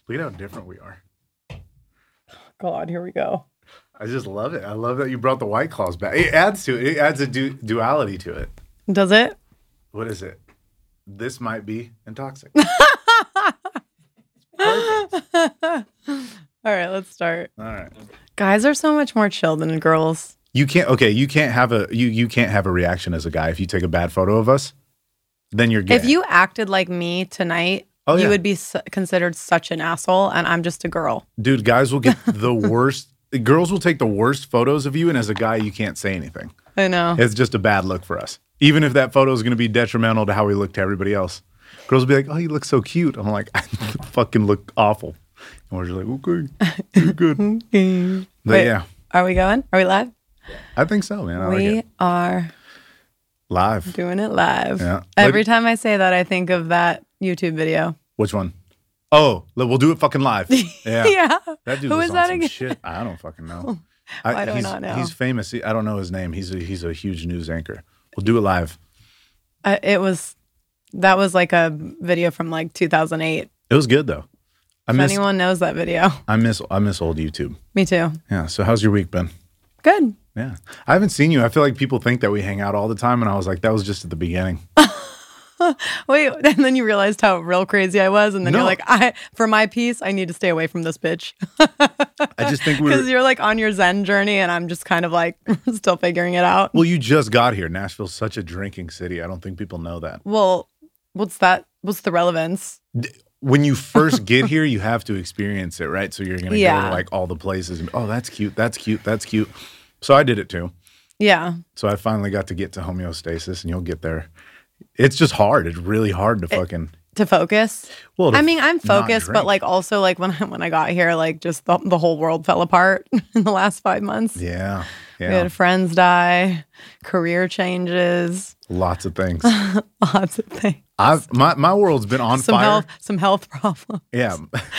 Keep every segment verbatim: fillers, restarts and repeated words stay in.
Look at how different we are. God, here we go. I just love it. I love that you brought the White Claws back. It adds to it. It adds a du- duality to it. Does it? What is it? This might be intoxic. All right, let's start. All right. Guys are so much more chill than girls. You can't. Okay, you can't have a you you can't have a reaction as a guy if you take a bad photo of us. Then you're gay. If you acted like me tonight, Oh, you yeah. would be su- considered such an asshole, and I'm just a girl. Dude, guys will get the worst. Girls will take the worst photos of you, and as a guy, you can't say anything. I know. It's just a bad look for us. Even if that photo is going to be detrimental to how we look to everybody else. Girls will be like, oh, you look so cute. I'm like, I fucking look awful. And we're just like, okay, you're good. Okay. But Wait, yeah, are we going? Are we live? I think so, man. I we like it. are Live. doing it live. Yeah. Every Like- time I say that, I think of that YouTube video. Which one? Oh, we'll do it fucking live. Yeah. Yeah. That dude Who was is on that some again? shit. I don't fucking know. Why do I he's, not know? He's famous. He- I don't know his name. He's a, he's a huge news anchor. We'll do it live. Uh, it was, that was like a video from like two thousand eight. It was good though. I If miss anyone knows that video. I miss I miss old YouTube. Me too. Yeah. So how's your week been? Good. Yeah. I haven't seen you. I feel like people think that we hang out all the time, and I was like, that was just at the beginning. Wait, and then you realized how real crazy I was, and then No. you're like, I for my peace, I need to stay away from this bitch. I just think we Because were. you're like on your Zen journey, and I'm just kind of like still figuring it out. Well, you just got here. Nashville's such a drinking city. I don't think people know that. Well, what's that? What's the relevance? When you first get here, you have to experience it, right? So you're gonna go Yeah. to like all the places, and oh, that's cute, that's cute, that's cute. So I did it too. Yeah. So I finally got to get to homeostasis, and you'll get there. It's just hard. It's really hard to fucking. To focus. Well, to I mean, I'm not focused, but drink. like also like when I, when I got here, like just the, the whole world fell apart in the last five months. Yeah, We yeah, had friends die, career changes, lots of things. lots of things. I've my my world's been on Some fire. health, some health problems. Yeah.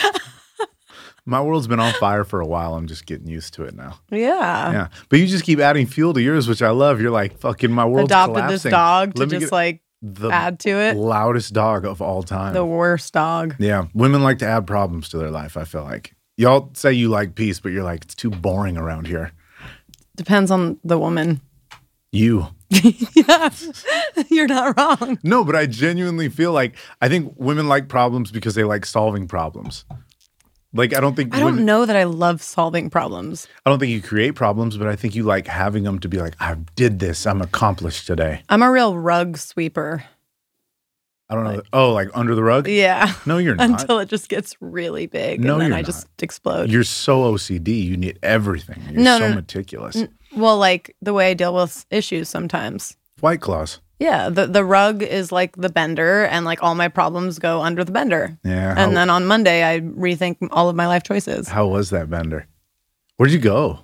My world's been on fire for a while. I'm just getting used to it now. Yeah. Yeah. But you just keep adding fuel to yours, which I love. You're like, fucking, my world's Adopted collapsing. this dog to Let me just get like the add to it. loudest dog of all time. The worst dog. Yeah. Women like to add problems to their life, I feel like. Y'all say you like peace, but you're like, it's too boring around here. Depends on the woman. You. Yeah. You're not wrong. No, but I genuinely feel like I think women like problems because they like solving problems. Like, I don't think I don't women, know that I love solving problems. I don't think you create problems, but I think you like having them to be like, I did this. I'm accomplished today. I'm a real rug sweeper. I don't know. Oh, like under the rug? Yeah. No, you're not. Until it just gets really big. No, and then you're I not. just explode. You're so O C D. You need everything. You're No, so no, no. meticulous. Well, like the way I deal with issues sometimes. White Claws. Yeah, the the rug is like the bender, and like all my problems go under the bender. Yeah. How, And then on Monday, I rethink all of my life choices. how was that bender? Where'd you go?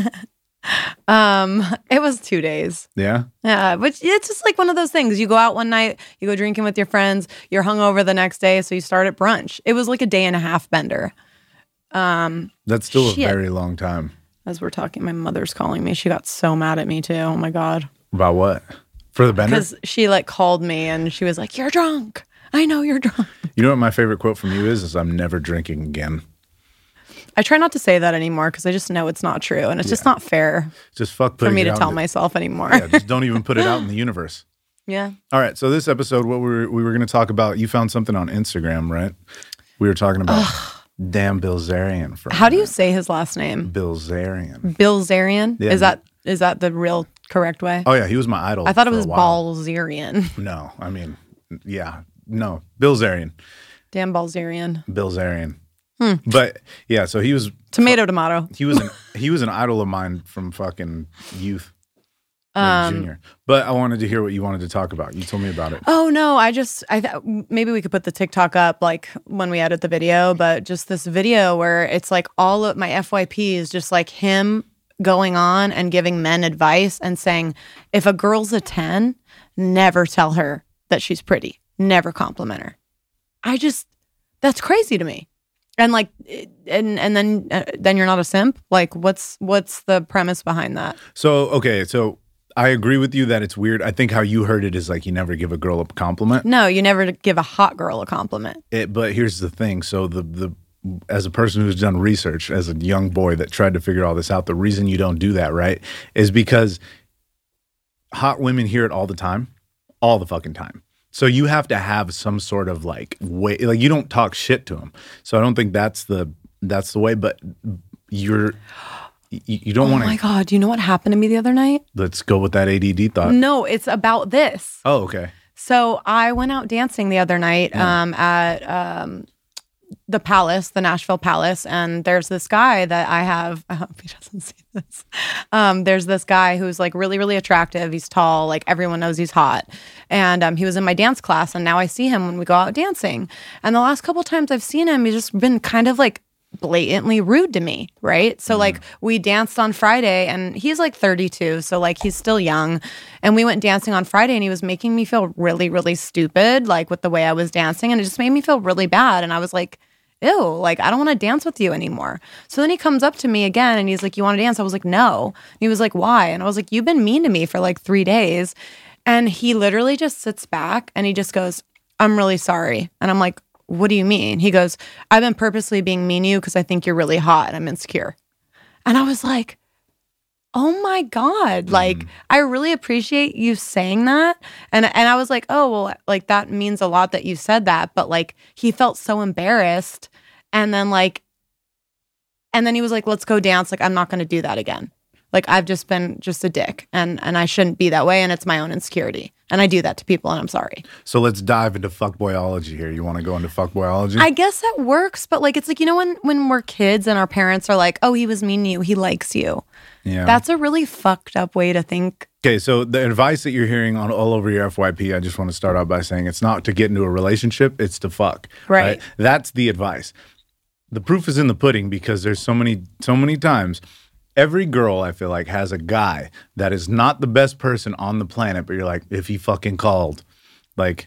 Um, it was two days. Yeah. Yeah, but it's just like one of those things. You go out one night, you go drinking with your friends, you're hungover the next day, so you start at brunch. It was like a day and a half bender. Um, That's still Shit. a very long time. as we're talking, my mother's calling me. She got so mad at me too. Oh my god, About what? For the bender? because she like called me and she was like, "You're drunk. I know you're drunk." You know what my favorite quote from you is? Is I'm never drinking again. I try not to say that anymore because I just know it's not true, and it's just not fair Just fuck for putting me it to out tell in the- myself anymore. Yeah, just don't even put it out in the universe. Yeah. All right. So this episode, what we were, we were going to talk about, you found something on Instagram, right? We were talking about damn Bilzerian. For a How do you minute. say his last name? Bilzerian? Bill Zarian? Yeah. Is that is that the real correct way? Oh yeah, he was my idol. I thought it for a was while. Balzerian. No, I mean, yeah, no, Bilzerian, Damn Balzerian. Bilzerian. Hmm. But yeah, so he was Tomato, tomato. he was an he was an idol of mine from fucking youth, like Um, junior. But I wanted to hear what you wanted to talk about. You told me about it. Oh no, I just I th- maybe we could put the TikTok up like when we edit the video, but just this video where it's like all of my F Y P is just like him going on and giving men advice and saying, if a girl's a ten, never tell her that she's pretty. Never compliment her. I just that's crazy to me. And like and and then uh, then you're not a simp? Like what's what's the premise behind that? So okay, so I agree with you that it's weird. I think how you heard it is like you never give a girl a compliment. No, you never give a hot girl a compliment. It, but here's the thing. So the the as a person who's done research, as a young boy that tried to figure all this out, the reason you don't do that, right, is because hot women hear it all the time, all the fucking time. So you have to have some sort of like way, like you don't talk shit to them. So I don't think that's the that's the way. But you're you, you don't Oh want to. my God. Do you know what happened to me the other night? Let's go with that A D D thought. No, it's about this. Oh, okay. So I went out dancing the other night Yeah. um, at um, the Palace, the Nashville Palace, and there's this guy that I have. I hope he doesn't see this. Um, there's this guy who's like really, really attractive. He's tall. Like everyone knows he's hot. And um, he was in my dance class, and now I see him when we go out dancing. And the last couple times I've seen him, he's just been kind of like blatantly rude to me, right? So like we danced on Friday, and he's like thirty-two, so like he's still young, and we went dancing on Friday, and he was making me feel really, really stupid, like with the way I was dancing, and it just made me feel really bad. And I was like, ew, like I don't want to dance with you anymore. So then he comes up to me again, and he's like, you want to dance? I was like, no. And he was like, why? And I was like, you've been mean to me for like three days. And he literally just sits back and he just goes, I'm really sorry. And I'm like, what do you mean? He goes, I've been purposely being mean to you because I think you're really hot and I'm insecure. And I was like, oh my God, like, Mm. I really appreciate you saying that. And and I was like, oh, well, like, that means a lot that you said that. But like, he felt so embarrassed. And then like, and then he was like, let's go dance. Like, I'm not going to do that again. Like, I've just been just a dick, and and I shouldn't be that way. And it's my own insecurity. And I do that to people, and I'm sorry. So let's dive into fuckboyology here. You want to go into fuckboyology? I guess that works, but like, it's like, you know, when when we're kids and our parents are like, oh, he was mean to you, he likes you. Yeah. That's a really fucked up way to think. Okay, so the advice that you're hearing on all over your F Y P, I just want to start out by saying it's not to get into a relationship, it's to fuck. Right. That's the advice. The proof is in the pudding because there's so many, so many times. Every girl, I feel like, has a guy that is not the best person on the planet, but you're like, if he fucking called, like,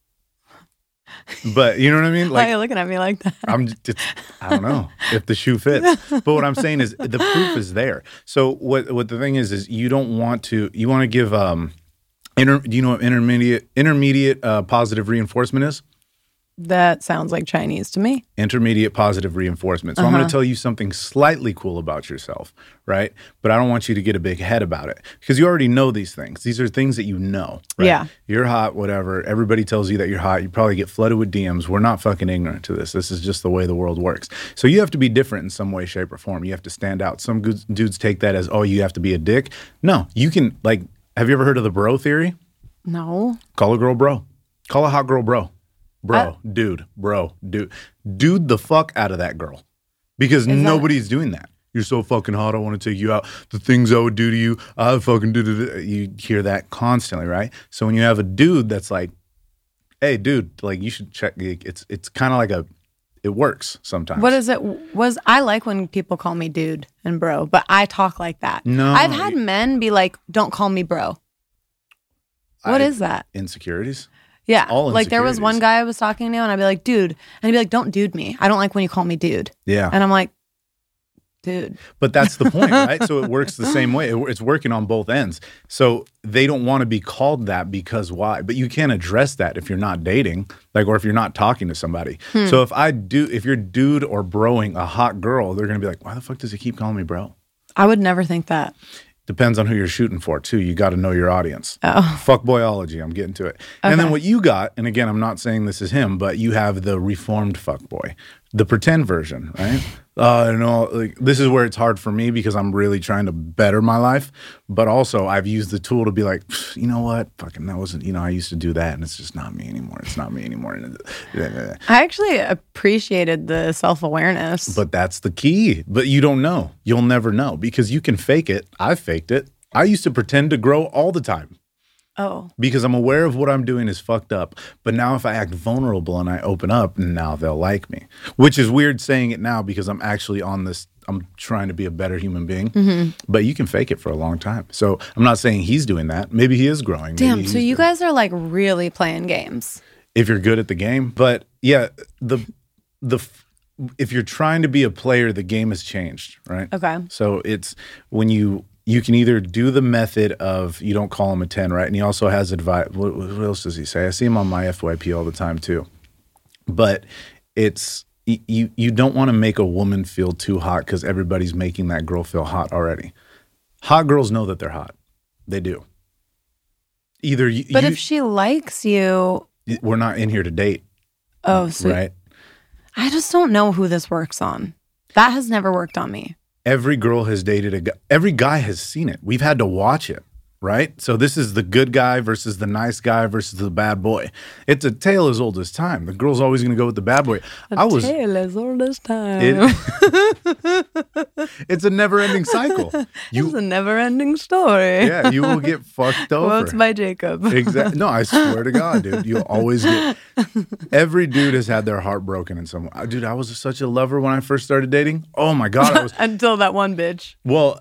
but you know what I mean? Why are Like, you looking at me like that? I'm just, it's, I don't know if the shoe fits, but what I'm saying is the proof is there. So what what the thing is is you don't want to you want to give um, inter, do you know what intermediate intermediate uh, positive reinforcement is? That sounds like Chinese to me. Intermediate positive reinforcement. So I'm going to tell you something slightly cool about yourself, right? But I don't want you to get a big head about it because you already know these things. These are things that you know, right? Yeah. You're hot, whatever. Everybody tells you that you're hot. You probably get flooded with D Ms. We're not fucking ignorant to this. This is just the way the world works. So you have to be different in some way, shape, or form. You have to stand out. Some good dudes take that as, oh, you have to be a dick. No, you can, like, have you ever heard of the bro theory? No. Call a girl bro. Call a hot girl bro. Bro, I- dude, bro, dude. Dude the fuck out of that girl. Because that- nobody's doing that. You're so fucking hot, I want to take you out. The things I would do to you, I fucking do to do. You hear that constantly, right? So when you have a dude that's like, hey, dude, like you should check. It's it's kind of like a, it works sometimes. What is it? Was I like when people call me dude and bro, but I talk like that. No. I've had men be like, don't call me bro. What I- is that? Insecurities? Yeah. all Like there was one insecurities. guy I was talking to and I'd be like, dude. And he'd be like, don't dude me. I don't like when you call me dude. Yeah. And I'm like, dude. But that's the point, right? So it works the same way. It, it's working on both ends. So they don't want to be called that because why? But you can't address that if you're not dating, like, or if you're not talking to somebody. Hmm. So if I do, if you're dude or broing a hot girl, they're going to be like, why the fuck does he keep calling me bro? I would never think that. Depends on who you're shooting for, too. You got to know your audience. Oh. Fuckboyology, I'm getting to it. And then Okay. what you got, and again, I'm not saying this is him, but you have the reformed fuckboy, the pretend version, right? Uh, you know, like, this is where it's hard for me because I'm really trying to better my life. But also, I've used the tool to be like, you know what? Fucking, that wasn't, you know, I used to do that, and it's just not me anymore. It's not me anymore. I actually appreciated the self-awareness. But that's the key. But you don't know. You'll never know because you can fake it. I faked it. I used to pretend to grow all the time Oh. because I'm aware of what I'm doing is fucked up. But now if I act vulnerable and I open up, now they'll like me. Which is weird saying it now because I'm actually on this, I'm trying to be a better human being. Mm-hmm. But you can fake it for a long time. So I'm not saying he's doing that. Maybe he is growing. Maybe Damn, he's so you doing- guys are like really playing games. if you're good at the game. But yeah, the the if you're trying to be a player, the game has changed, right? Okay. So it's when you you can either do the method of you don't call him a ten, right? And he also has advice. What, what else does he say? I see him on my F Y P all the time too. But it's y- you you don't want to make a woman feel too hot because everybody's making that girl feel hot already. Hot girls know that they're hot. They do. Either you, But you, if she likes you, we're not in here to date, oh, so right? I just don't know who this works on. That has never worked on me. Every girl has dated a guy. Every guy has seen it. We've had to watch it, right? So this is the good guy versus the nice guy versus the bad boy. It's a tale as old as time. The girl's always going to go with the bad boy. A I was. tale as old as time. It, it's a never-ending cycle. It's a never-ending story. Yeah, you will get fucked over. Quotes by Jacob. Exactly. No, I swear to God, dude. You'll always get. Every dude has had their heart broken in some way. Dude, I was such a lover when I first started dating. Oh my God, I was. Until that one bitch. Well,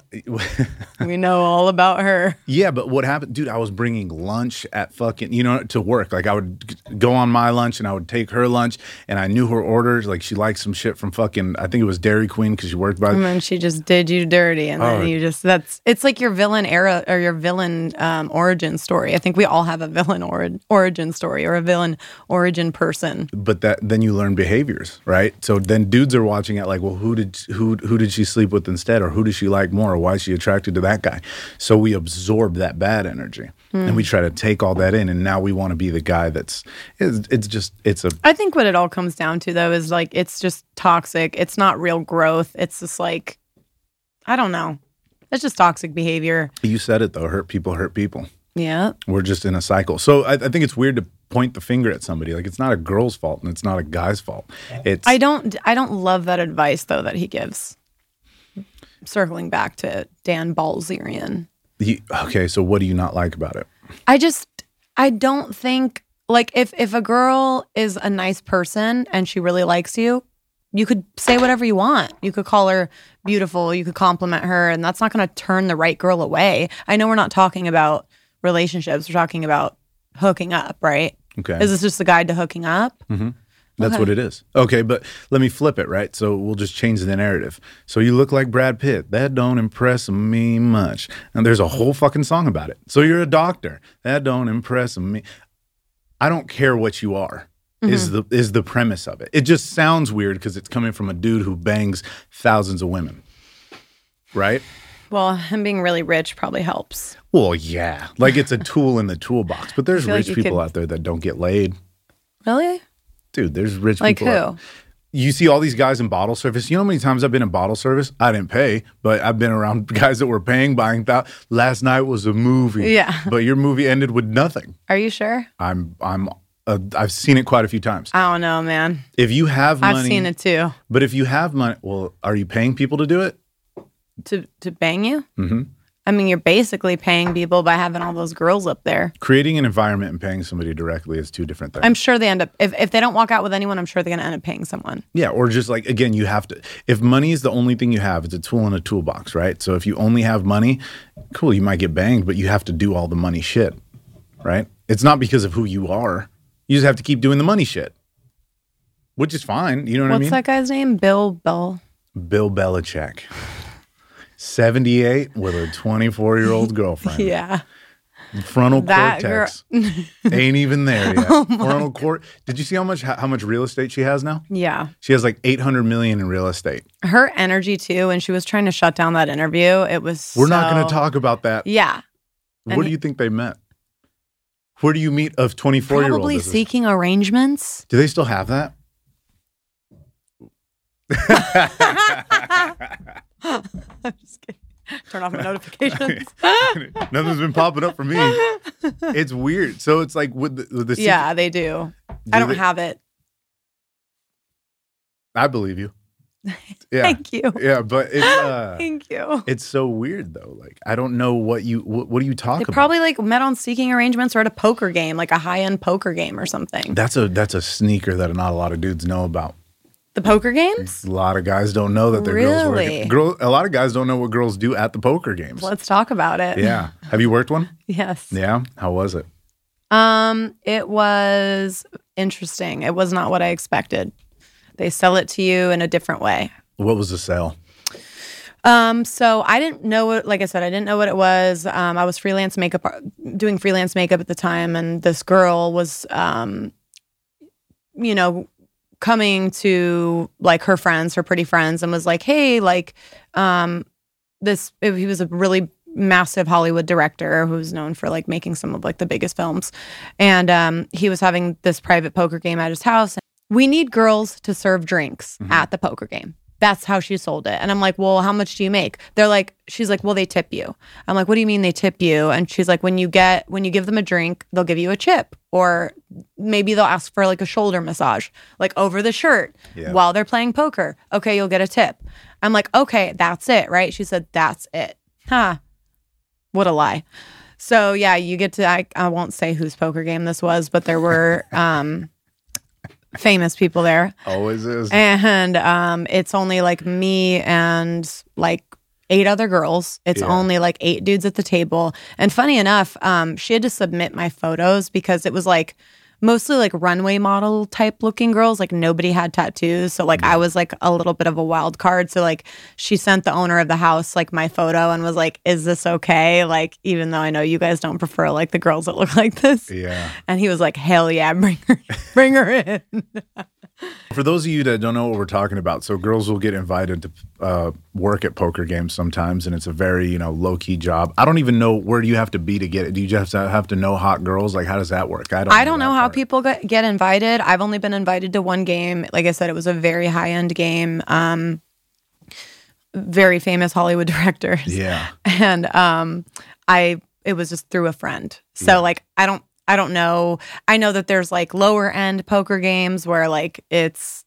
We know all about her. yeah, but what happened, dude? I was bringing lunch at fucking, you know, to work. Like I would g- go on my lunch and I would take her lunch, and I knew her orders. Like she liked some shit from fucking, I think it was Dairy Queen because she worked by. And then she just did you dirty, and then Oh. you just that's it's like your villain era or your villain um, origin story. I think we all have a villain ori- origin story or a villain origin person. But that then you learn behaviors, right? So then dudes are watching it like, well, who did who who did she sleep with instead, or who does she like more, or why is she attracted to that guy? So we absorb that bad energy, and we try to take all that in, and now we want to be the guy that's. It's, it's just it's a. I think what it all comes down to though is like it's just toxic. It's not real growth. It's just like I don't know. It's just toxic behavior. You said it though. Hurt people hurt people. Yeah. We're just in a cycle. So I, I think it's weird to point the finger at somebody. Like it's not a girl's fault and it's not a guy's fault. It's I don't I don't love that advice though that he gives. Circling back to Dan Balzerian. you, okay. So what do you not like about it? I just I don't think like if if a girl is a nice person and she really likes you, you could say whatever you want. You could call her beautiful, you could compliment her, and that's not going to turn the right girl away. I know we're not talking about relationships, we're talking about hooking up, right? Okay. Is this just a guide to hooking up? That's Okay. what it is. Okay, but let me flip it, right? So we'll just change the narrative. So you look like Brad Pitt. That don't impress me much. And there's a whole fucking song about it. So you're a doctor. That don't impress me. I don't care what you are. Is the is the premise of it. It just sounds weird because it's coming from a dude who bangs thousands of women. Right? Well, him being really rich probably helps. Well, yeah. Like it's a tool in the toolbox. But there's feel like rich you people could- out there that don't get laid. Really? Dude, there's rich Like people. who? out- You see all these guys in bottle service. You know how many times I've been in bottle service? I didn't pay, but I've been around guys that were paying, buying that. Last night was a movie. Yeah. But your movie ended with nothing. Are you sure? I'm I'm uh, I've seen it quite a few times. I don't know, man. If you have money, I've seen it too. But if you have money, well, are you paying people to do it? To to bang you? Mm-hmm. I mean, you're basically paying people by having all those girls up there. Creating an environment and paying somebody directly is two different things. I'm sure they end up, if, if they don't walk out with anyone, I'm sure they're going to end up paying someone. Yeah, or just like, again, you have to, if money is the only thing you have, it's a tool in a toolbox, right? So if you only have money, cool, you might get banged, but you have to do all the money shit, right? It's not because of who you are. You just have to keep doing the money shit, which is fine. You know what What's I mean? that guy's name? Bill Bell. Bill Belichick, seventy-eight with a twenty-four-year-old girlfriend. Yeah. Frontal That cortex ain't even there yet. Frontal cort. Did you see how much how much real estate she has now? Yeah. She has like eight hundred million in real estate. Her energy too, when she was trying to shut down that interview, it was We're not going to so- talk about that. Yeah. Where do you think they met? Where do you meet a twenty-four-year-old? Probably seeking arrangements. Do they still have that? I'm just kidding. Turn off my notifications. Nothing's been popping up for me. It's weird. So it's like with the, with the Yeah, they do. I don't they- have it. I believe you. Yeah. Thank you. Yeah, but it's uh, Thank you. it's so weird though. Like I don't know what you what, what do you talk They about? probably like met on seeking arrangements or at a poker game, like a high end poker game or something. That's a that's a sneaker that not a lot of dudes know about. The poker games? A lot of guys don't know that their girls Really? work. Girl, a lot of guys don't know what girls do at the poker games. Let's talk about it. Yeah. Have you worked one? Yes. Yeah. How was it? Um, it was interesting. It was not what I expected. They sell it to you in a different way. What was the sale? Um, so I didn't know what, like I said, I didn't know what it was. Um, I was freelance makeup, doing freelance makeup at the time, and this girl was, um, you know, coming to like her friends, her pretty friends, and was like, hey, like um this he was a really massive Hollywood director who's known for like making some of like the biggest films. And um he was having this private poker game at his house. We need girls to serve drinks mm-hmm. at the poker game. That's how she sold it. And I'm like, well, how much do you make? They're like, she's like, well, they tip you. I'm like, what do you mean they tip you? And she's like, when you get, when you give them a drink, they'll give you a chip, or maybe they'll ask for like a shoulder massage, like over the shirt yeah. while they're playing poker. Okay, you'll get a tip. I'm like, okay, that's it, right? She said, that's it. Huh. What a lie. So yeah, you get to, I, I won't say whose poker game this was, but there were, um, famous people there. Always is. And um, it's only like me and like eight other girls. It's yeah. only like eight dudes at the table. And funny enough, um, she had to submit my photos because it was like mostly like runway model type looking girls. Like nobody had tattoos. So like mm-hmm. I was like a little bit of a wild card. So like she sent the owner of the house like my photo and was like, is this okay? Like, even though I know you guys don't prefer like the girls that look like this. Yeah. And he was like, hell yeah, bring her, bring her in. For those of you that don't know what we're talking about, so girls will get invited to uh, work at poker games sometimes, and it's a very, you know, low-key job. I don't even know where do you have to be to get it. Do you just have to, have to know hot girls? Like, how does that work? I don't I don't know, know how people get, get invited. I've only been invited to one game. Like I said, it was a very high-end game. Um, very famous Hollywood directors. Yeah. And um, I it was just through a friend. So, yeah. like, I don't I don't know. I know that there's like lower end poker games where like it's,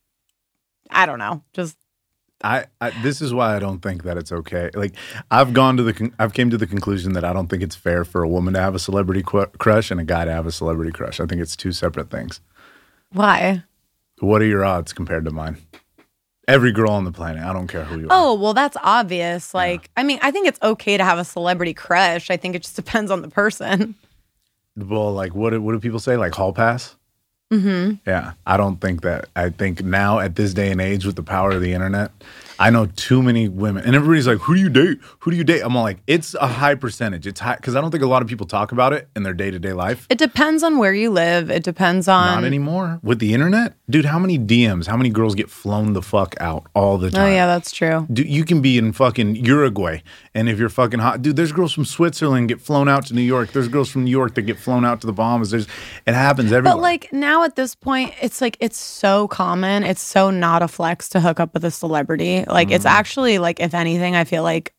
I don't know, just. I, I this is why I don't think that it's okay. Like I've gone to the con- I've came to the conclusion that I don't think it's fair for a woman to have a celebrity qu- crush and a guy to have a celebrity crush. I think it's two separate things. Why? What are your odds compared to mine? Every girl on the planet. I don't care who you are. Oh, well, that's obvious. Like, yeah. I mean, I think it's okay to have a celebrity crush. I think it just depends on the person. Well, like, what do, what do people say? Like, hall pass? Mm-hmm. Yeah. I don't think that. I think now, at this day and age, with the power of the internet, I know too many women. And everybody's like, who do you date? Who do you date? I'm all like, it's a high percentage. It's high. Because I don't think a lot of people talk about it in their day-to-day life. It depends on where you live. It depends on... Not anymore. With the internet? Dude, how many D Ms, how many girls get flown the fuck out all the time? Oh, yeah, that's true. Dude, you can be in fucking Uruguay, and if you're fucking hot... Dude, there's girls from Switzerland get flown out to New York. There's girls from New York that get flown out to the Bahamas. There's, it happens everywhere. But, like, now at this point, it's like, it's so common. It's so not a flex to hook up with a celebrity. Like, mm. it's actually, like, if anything, I feel like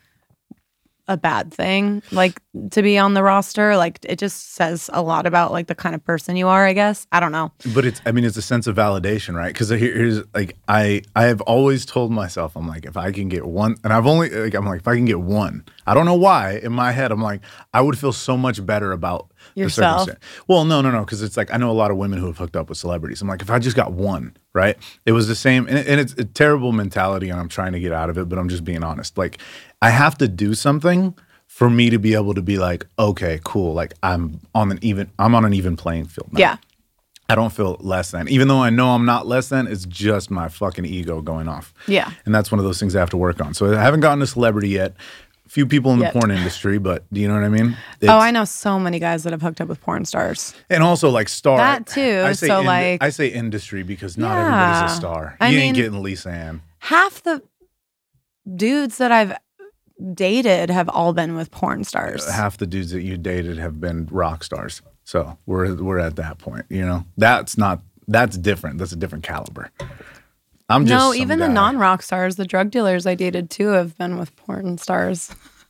a bad thing, like, to be on the roster. Like, it just says a lot about, like, the kind of person you are, I guess. I don't know. But it's, I mean, it's a sense of validation, right? Because here's, like, I, I have always told myself, I'm like, if I can get one, and I've only, like, I'm like, if I can get one, I don't know why, in my head, I'm like, I would feel so much better about yourself. The circumstance. Well, no, no, no, because it's like, I know a lot of women who have hooked up with celebrities. I'm like, if I just got one, right? It was the same, and, it, and it's a terrible mentality, and I'm trying to get out of it, but I'm just being honest. Like, I have to do something for me to be able to be like, okay, cool. Like I'm on an even, I'm on an even playing field now. Yeah. I don't feel less than, even though I know I'm not less than, it's just my fucking ego going off. Yeah. And that's one of those things I have to work on. So I haven't gotten a celebrity yet. A few people in Yet. the porn industry, but do you know what I mean? It's, oh, I know so many guys that have hooked up with porn stars. And also like star. That too. I say so in, like. I say industry because not yeah. everybody's a star. I you mean, ain't getting Lisa Ann. Half the dudes that I've dated have all been with porn stars. Half the dudes that you dated have been rock stars. So we're we're at that point, you know. That's not that's different. That's a different caliber. I'm just No, some even guy. the non-rock stars, the drug dealers I dated too have been with porn stars.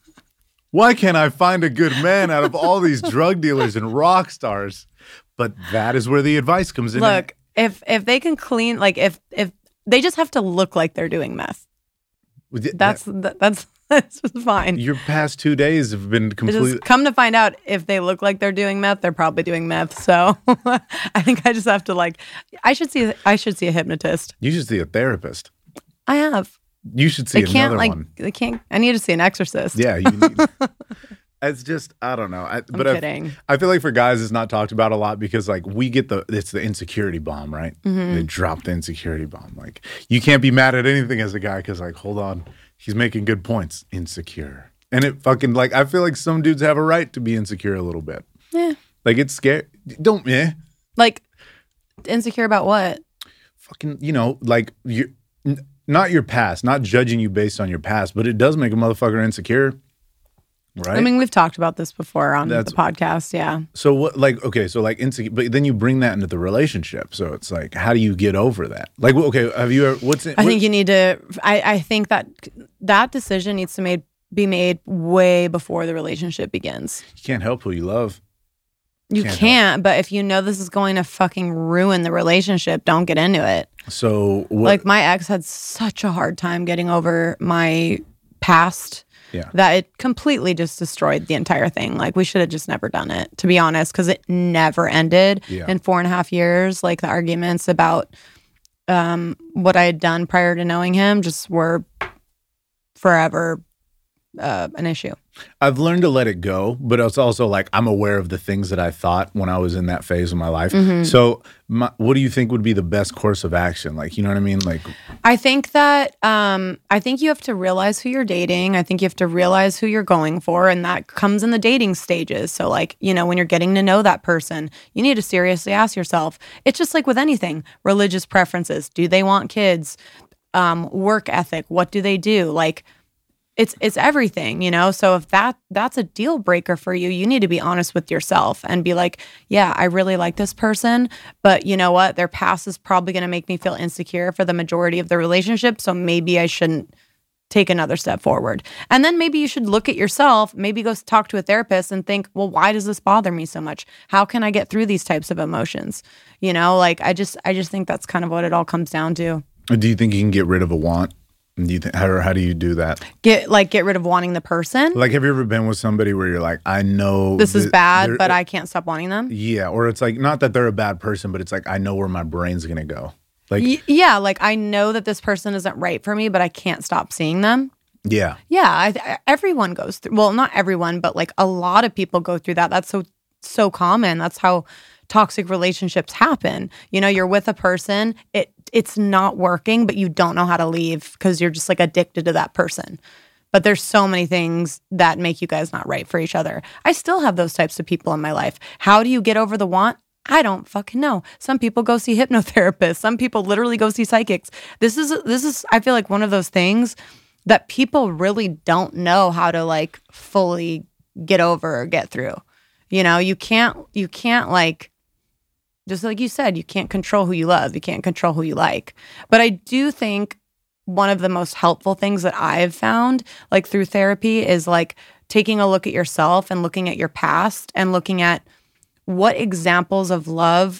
Why can't I find a good man out of all these drug dealers and rock stars? But that is where the advice comes in. Look, if if they can clean, like if if they just have to look like they're doing meth. That's that, that's that's just fine. Your past two days have been completely. Just come to find out, if they look like they're doing meth, they're probably doing meth. So I think I just have to like. I should see. I should see a hypnotist. You should see a therapist. I have. You should see they can't, another like, one. They can't. I need to see an exorcist. Yeah, you need. It's just I don't know. I, I'm but kidding. I, I feel like for guys, it's not talked about a lot because like we get the it's the insecurity bomb, right? Mm-hmm. They drop the insecurity bomb. Like you can't be mad at anything as a guy because like hold on, he's making good points. Insecure, and it fucking like I feel like some dudes have a right to be insecure a little bit. Yeah. Like it's scary. Don't yeah. Like insecure about what? fucking, you know, like you, n- not your past, not judging you based on your past, but it does make a motherfucker insecure, right? I mean, we've talked about this before on That's- the podcast. Yeah. So what, like, okay, so like insecure, but then you bring that into the relationship. So it's like, how do you get over that? Like, okay, have you ever, what's it? I what- think you need to, I, I think that that decision needs to made, be made way before the relationship begins. you can't help who you love. You Can't can't, but if you know this is going to fucking ruin the relationship, don't get into it. So what, Like my ex had such a hard time getting over my past yeah. that it completely just destroyed the entire thing. Like we should have just never done it, to be honest, because it never ended Yeah. in four and a half years. Like the arguments about um, what I had done prior to knowing him just were forever uh, an issue. I've learned to let it go, but it's also like I'm aware of the things that I thought when I was in that phase of my life. Mm-hmm. So, my, what do you think would be the best course of action? Like, you know what I mean? Like, I think that um, I think you have to realize who you're dating. I think you have to realize who you're going for, and that comes in the dating stages. So, like, you know, when you're getting to know that person, you need to seriously ask yourself. It's just like with anything: religious preferences. Do they want kids? Um, work ethic. What do they do? Like, it's it's everything, you know. So if that that's a deal breaker for you, you need to be honest with yourself and be like, yeah, I really like this person, but you know what? Their past is probably going to make me feel insecure for the majority of the relationship. So maybe I shouldn't take another step forward. And then maybe you should look at yourself, maybe go talk to a therapist and think, well, why does this bother me so much? How can I get through these types of emotions? You know, like I just I just think that's kind of what it all comes down to. do you think you can get rid of a want? Do you think, how, how do you do that? Get like get rid of wanting the person. Like, have you ever been with somebody where you're like, I know This is that bad, they're- but I can't stop wanting them. yeah, or it's like not that they're a bad person, but it's like I know where my brain's gonna go. Like, Y- yeah, like I know that this person isn't right for me, but I can't stop seeing them. yeah, Yeah, I, I- everyone goes through. Well, not everyone, but like a lot of people go through that. That's so so common. That's how toxic relationships happen. You know, you're with a person, it it's not working, but you don't know how to leave because you're just like addicted to that person. But there's so many things that make you guys not right for each other. I still have those types of people in my life. How do you get over the want? I don't fucking know. Some people go see hypnotherapists. Some people literally go see psychics. This is this is I feel like one of those things that people really don't know how to like fully get over or get through. You know, you can't you can't like just like you said, you can't control who you love. You can't control who you like. But I do think one of the most helpful things that I've found, like through therapy, is like taking a look at yourself and looking at your past and looking at what examples of love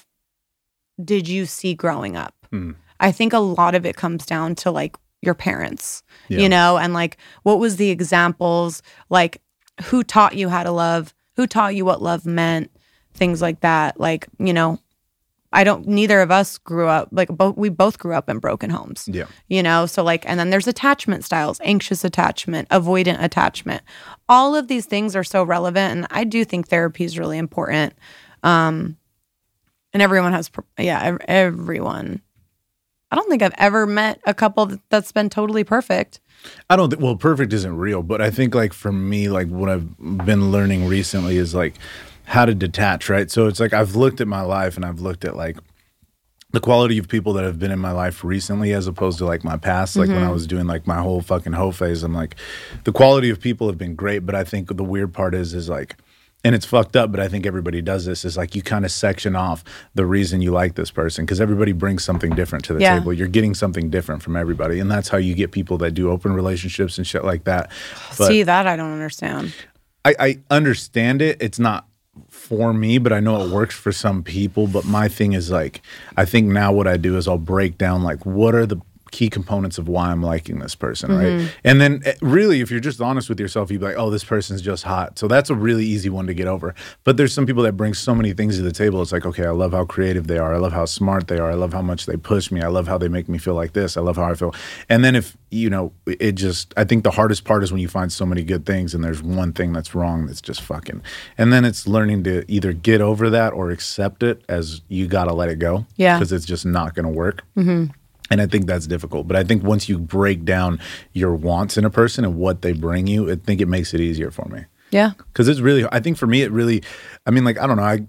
did you see growing up. Hmm. I think a lot of it comes down to like your parents, Yeah. you know, and like what was the examples, like who taught you how to love, who taught you what love meant, things like that. Like, you know, I don't, neither of us grew up, like both, we both grew up in broken homes, yeah. you know? So like, and then there's attachment styles, anxious attachment, avoidant attachment. All of these things are so relevant. And I do think therapy is really important. Um, and everyone has, yeah, ev- everyone. I don't think I've ever met a couple that- that's been totally perfect. I don't think, well, perfect isn't real, but I think like for me, like what I've been learning recently is like how to detach, right? So it's like I've looked at my life and I've looked at like the quality of people that have been in my life recently as opposed to like my past. Like when I was doing like my whole fucking hoe phase, I'm like, the quality of people have been great, but I think the weird part is, is like, and it's fucked up, but I think everybody does this, is like you kind of section off the reason you like this person because everybody brings something different to the Yeah. table. You're getting something different from everybody. And that's how you get people that do open relationships and shit like that. But See, that I don't understand. I, I understand it. It's not for me, but I know it works for some people. But my thing is like, I think now what I do is I'll break down like, what are the key components of why I'm liking this person, Mm-hmm. right? And then eh, really, if you're just honest with yourself, you'd be like, oh, this person's just hot. So that's a really easy one to get over. But there's some people that bring so many things to the table. It's like, okay, I love how creative they are. I love how smart they are. I love how much they push me. I love how they make me feel like this. I love how I feel. And then if, you know, it just, I think the hardest part is when you find so many good things and there's one thing that's wrong that's just fucking. And then it's learning to either get over that or accept it as you got to let it go. Yeah. Because it's just not going to work. Mm-hmm. And I think that's difficult. But I think once you break down your wants in a person and what they bring you, I think it makes it easier for me. Yeah. Because it's really, I think for me, it really, I mean, like, I don't know. I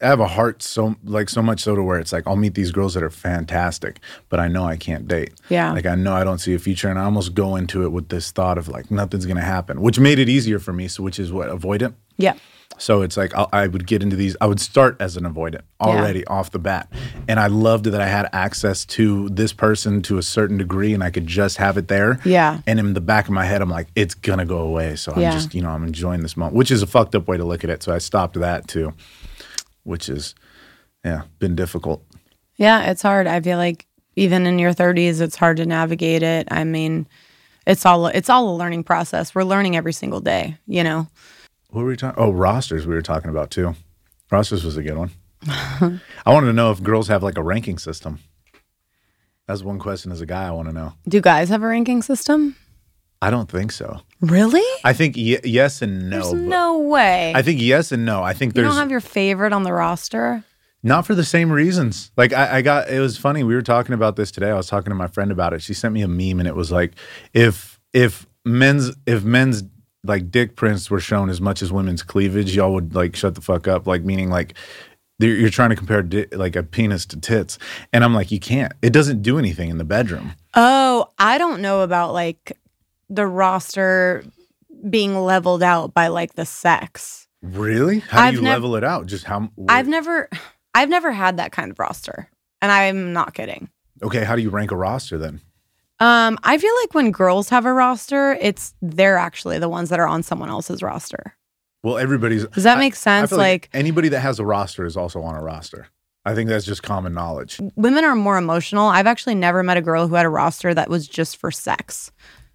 I have a heart so like so much so to where it's like I'll meet these girls that are fantastic, but I know I can't date. Yeah. Like I know I don't see a future, and I almost go into it with this thought of like nothing's gonna happen, which made it easier for me. So which is what avoidant. Yeah. So it's like I, I would get into these. I would start as an avoidant already yeah. off the bat, and I loved that I had access to this person to a certain degree, and I could just have it there. Yeah. And in the back of my head, I'm like, it's gonna go away. So I'm yeah. just, you know, I'm enjoying this moment, which is a fucked up way to look at it. So I stopped that too, which is, yeah, been difficult. Yeah, it's hard. I feel like even in your thirties, it's hard to navigate it. I mean, it's all it's all a learning process. We're learning every single day, you know. What were we talking? Oh, rosters we were talking about too. Rosters was a good one. I wanted to know if girls have like a ranking system. That's one question as a guy I want to know. Do guys have a ranking system? I don't think so. Really? I think y- yes and no. There's no way. I think yes and no. I think you there's. You don't have your favorite on the roster? Not for the same reasons. Like I, I got, it was funny. We were talking about this today. I was talking to my friend about it. She sent me a meme, and it was like, if if men's if men's like dick prints were shown as much as women's cleavage, y'all would like shut the fuck up. Like meaning like you're trying to compare di- like a penis to tits, and I'm like, you can't. It doesn't do anything in the bedroom. Oh, I don't know about like the roster being leveled out by like the sex. Really? How I've do you nev- level it out? Just how? Wh- I've never, I've never had that kind of roster, and I'm not kidding. Okay, how do you rank a roster then? Um, I feel like when girls have a roster, it's they're actually the ones that are on someone else's roster. Well, everybody's. Does that make I, sense? I feel like, like anybody that has a roster is also on a roster. I think that's just common knowledge. Women are more emotional. I've actually never met a girl who had a roster that was just for sex.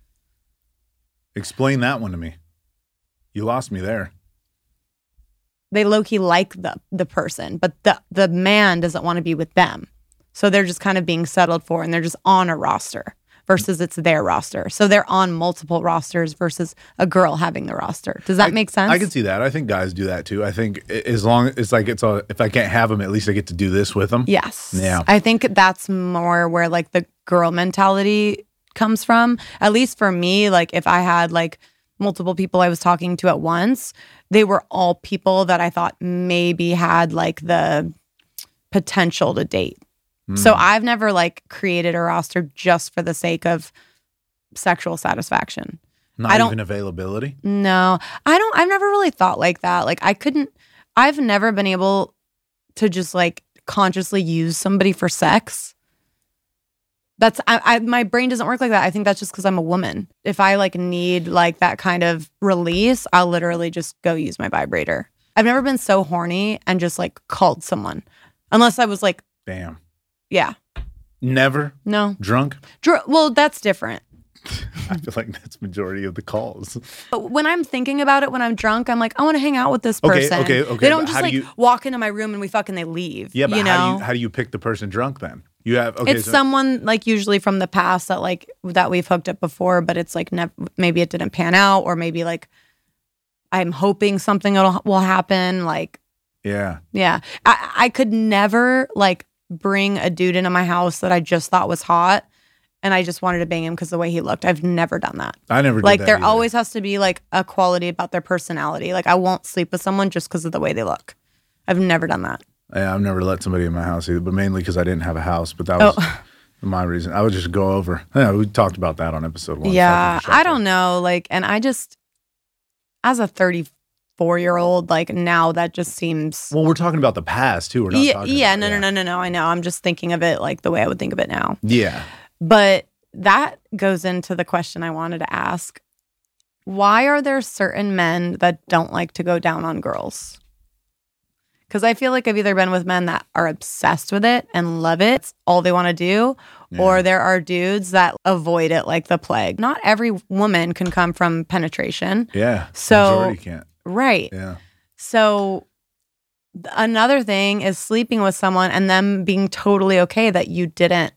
Explain that one to me. You lost me there. They low-key like the the person, but the the man doesn't want to be with them. So they're just kind of being settled for, and they're just on a roster versus it's their roster. So they're on multiple rosters versus a girl having the roster. Does that I, make sense? I can see that. I think guys do that too. I think as long it's like it's a, if I can't have them, at least I get to do this with them. Yes. Yeah. I think that's more where like the girl mentality comes from. At least for me, like if I had like multiple people I was talking to at once, they were all people that I thought maybe had like the potential to date. Mm. So I've never like created a roster just for the sake of sexual satisfaction. Not I don't, even availability? No. I don't I've never really thought like that. Like I couldn't I've never been able to just like consciously use somebody for sex. That's I, I my brain doesn't work like that. I think that's just because I'm a woman. If I like need like that kind of release, I'll literally just go use my vibrator. I've never been so horny and just like called someone, unless I was like, damn, yeah, never, no, drunk. Dr- well, that's different. I feel like that's majority of the calls. But when I'm thinking about it, when I'm drunk, I'm like, I want to hang out with this person. Okay, okay, okay. They don't but just how like do you, walk into my room and we fucking they leave. Yeah, but you know? how do you how do you pick the person drunk then? You have okay. It's so, someone like usually from the past that like that we've hooked up before, but it's like nev- maybe it didn't pan out, or maybe like I'm hoping something will will happen. Like, yeah, yeah, I I could never like bring a dude into my house that I just thought was hot, and I just wanted to bang him because the way he looked. I've never done that. I never did like that there either. always has to be like a quality about their personality. Like I won't sleep with someone just because of the way they look. I've never done that. Yeah, I've never let somebody in my house either, but mainly because I didn't have a house. But that was Oh. my reason. I would just go over. Yeah, we talked about that on episode one. Yeah, Fucking I shelter. don't know. Like, and I just, as a thirty-four year old, like now that just seems. Well, we're talking about the past too. We're not yeah, talking yeah, about, no, no, no, no, no. I know. I'm just thinking of it like the way I would think of it now. Yeah. But that goes into the question I wanted to ask. Why are there certain men that don't like to go down on girls? Because I feel like I've either been with men that are obsessed with it and love it, it's all they want to do, Yeah. or there are dudes that avoid it like the plague. Not every woman can come from penetration. Yeah. So- Majority can't. Right. Yeah. So th- another thing is sleeping with someone and them being totally okay that you didn't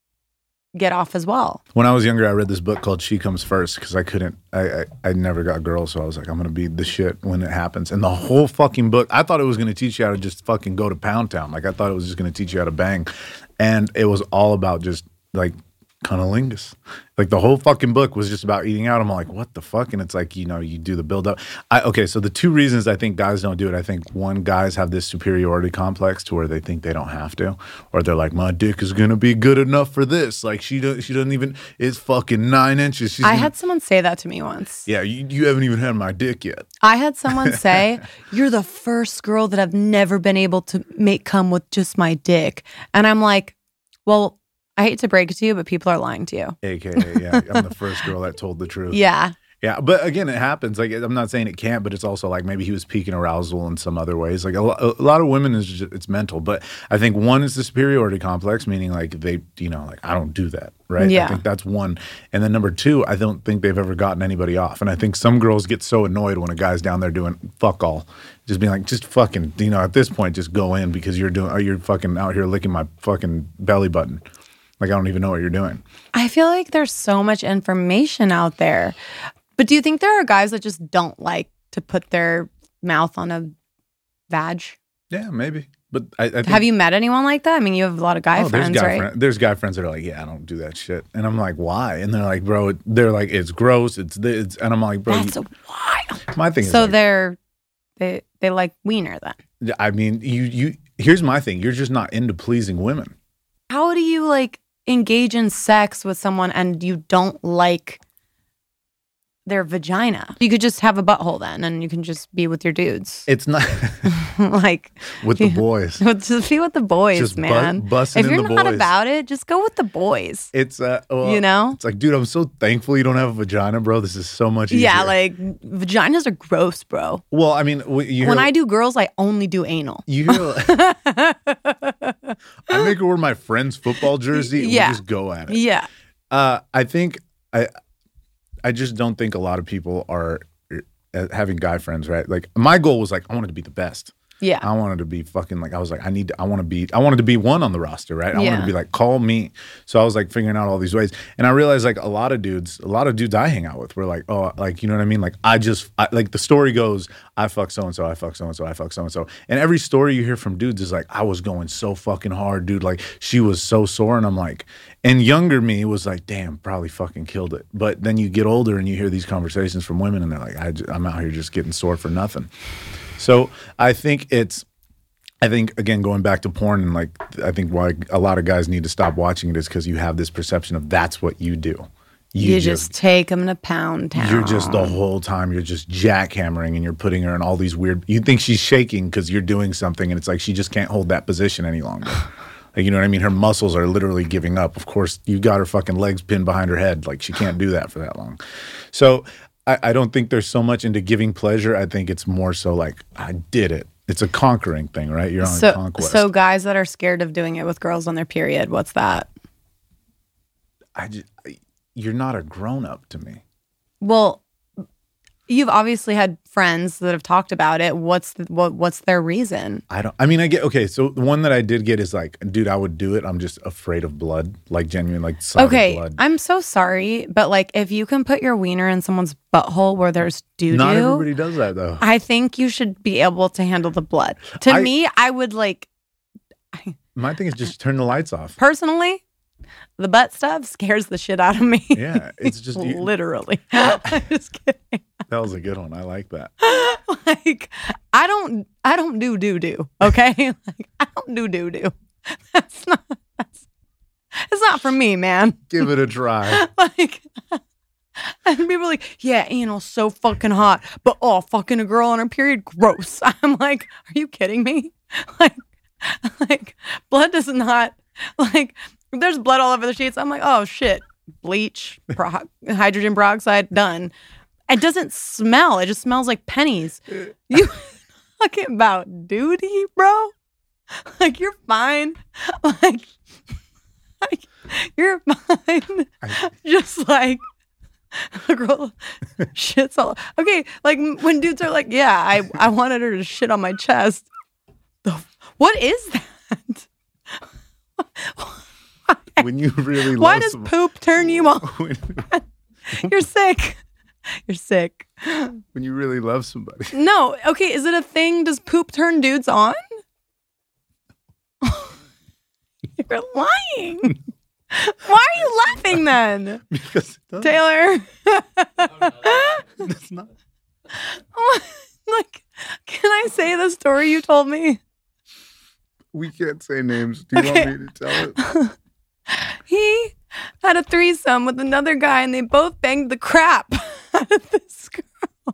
get off as well. When I was younger, I read this book called She Comes First because I couldn't, I, I I never got girls, so I was like, I'm going to be the shit when it happens. And the whole fucking book, I thought it was going to teach you how to just fucking go to Pound Town. Like, I thought it was just going to teach you how to bang. And it was all about just, like, Cunnilingus. Like the whole fucking book was just about eating out. I'm like, what the fuck? And it's like, you know, you do the build up. I, okay, so the two reasons I think guys don't do it, I think one, guys have this superiority complex to where they think they don't have to, or they're like, my dick is gonna be good enough for this. Like she doesn't, she doesn't even. It's fucking nine inches. She's I gonna, had someone say that to me once. Yeah, you, you haven't even had my dick yet. I had someone say, "You're the first girl that I've never been able to make come with just my dick," and I'm like, well. I hate to break it to you, but people are lying to you. A K A, yeah, I'm the first girl that told the truth. Yeah. Yeah, but again, it happens. Like, I'm not saying it can't, but it's also like maybe he was peaking arousal in some other ways. Like a, lo- a lot of women is just, it's mental. But I think one is the superiority complex, meaning like they, you know, like I don't do that, right? Yeah. I think that's one. And then number two, I don't think they've ever gotten anybody off. And I think some girls get so annoyed when a guy's down there doing fuck all, just being like, just fucking, you know, at this point, just go in because you're doing, you're fucking out here licking my fucking belly button. Like, I don't even know what you're doing. I feel like there's so much information out there. But do you think there are guys that just don't like to put their mouth on a vag? Yeah, maybe. But I, I think, have you met anyone like that? I mean, you have a lot of guy oh, friends, there's guy right? Friend, there's guy friends that are like, yeah, I don't do that shit. And I'm like, why? And they're like, bro, it, they're like, it's gross. It's this. And I'm like, bro. That's you, a wild. My thing is So like, they're, they, they like wiener then? I mean, you, you, here's my thing. You're just not into pleasing women. How do you like engage in sex with someone and you don't like their vagina? You could just have a butthole then and you can just be with your dudes. It's not like with the boys. Just be with the boys, just man. Bu- busting if you're in the not boys. about it, just go with the boys. It's uh, well, you know, it's like, dude, I'm so thankful you don't have a vagina, bro. This is so much easier. Yeah, like vaginas are gross, bro. Well, I mean, you hear, when I do girls, I only do anal. You hear, I make her wear my friend's football jersey. And Yeah. we just go at it. Yeah. Uh, I think I, I just don't think a lot of people are uh, having guy friends, right? Like my goal was like I wanted to be the best. Yeah. I wanted to be fucking like I was like I need to, I want to be I wanted to be one on the roster, right? I Yeah. wanted to be like call me. So I was like figuring out all these ways, and I realized like a lot of dudes, a lot of dudes I hang out with were like, oh, like you know what I mean? Like I just I, like the story goes, I fuck so and so, I fuck so and so, I fuck so and so, and every story you hear from dudes is like I was going so fucking hard, dude. Like she was so sore, and I'm like, and younger me was like, damn, probably fucking killed it. But then you get older and you hear these conversations from women, and they're like, I just, I'm out here just getting sore for nothing. So I think it's, I think, again, going back to porn, and like, I think why a lot of guys need to stop watching it is because you have this perception of that's what you do. You, you just, just take them to Pound Town. You're just the whole time, you're just jackhammering and you're putting her in all these weird, you think she's shaking because you're doing something and it's like she just can't hold that position any longer. Like, you know what I mean? Her muscles are literally giving up. Of course, you got her fucking legs pinned behind her head. Like, she can't do that for that long. So I, I don't think there's so much into giving pleasure. I think it's more so like, I did it. It's a conquering thing, right? You're on so, a conquest. So guys that are scared of doing it with girls on their period, what's that? I just, you're not a grown-up to me. Well, you've obviously had friends that have talked about it. What's the, what? What's their reason? I don't. I mean, I get okay. So the one that I did get is like, dude, I would do it. I'm just afraid of blood, like genuine, like solid okay, blood. I'm so sorry, but like, if you can put your wiener in someone's butthole where there's doo doo, not everybody does that though. I think you should be able to handle the blood. To I, me, I would like. My thing is just turn the lights off. Personally, the butt stuff scares the shit out of me. Yeah, it's just you, literally. I'm just kidding. That was a good one. I like that. Like, I don't, I don't do doo doo. Okay, like I don't do doo doo. That's not. That's. It's not for me, man. Give it a try. Like, and people are like, yeah, anal's so fucking hot, but oh, fucking a girl on her period, gross. I'm like, are you kidding me? Like, like blood does not like. If there's blood all over the sheets, I'm like, oh shit, bleach, pro- hydrogen peroxide, done. It doesn't smell. It just smells like pennies. You talking about duty, bro? Like, you're fine. Like, like you're fine. I, just like a girl shits all. Okay, like when dudes are like, yeah, I, I wanted her to shit on my chest. The, what is that? when you really love Why does someone, poop turn you on? when, You're sick. You're sick. when you really love somebody. No. Okay, is it a thing? Does poop turn dudes on? You're lying. Why are you laughing then? Because it doesn't. Taylor. It's not. Like, can I say the story you told me? We can't say names. Do you Okay. want me to tell it? He had a threesome with another guy and they both banged the crap out of this girl.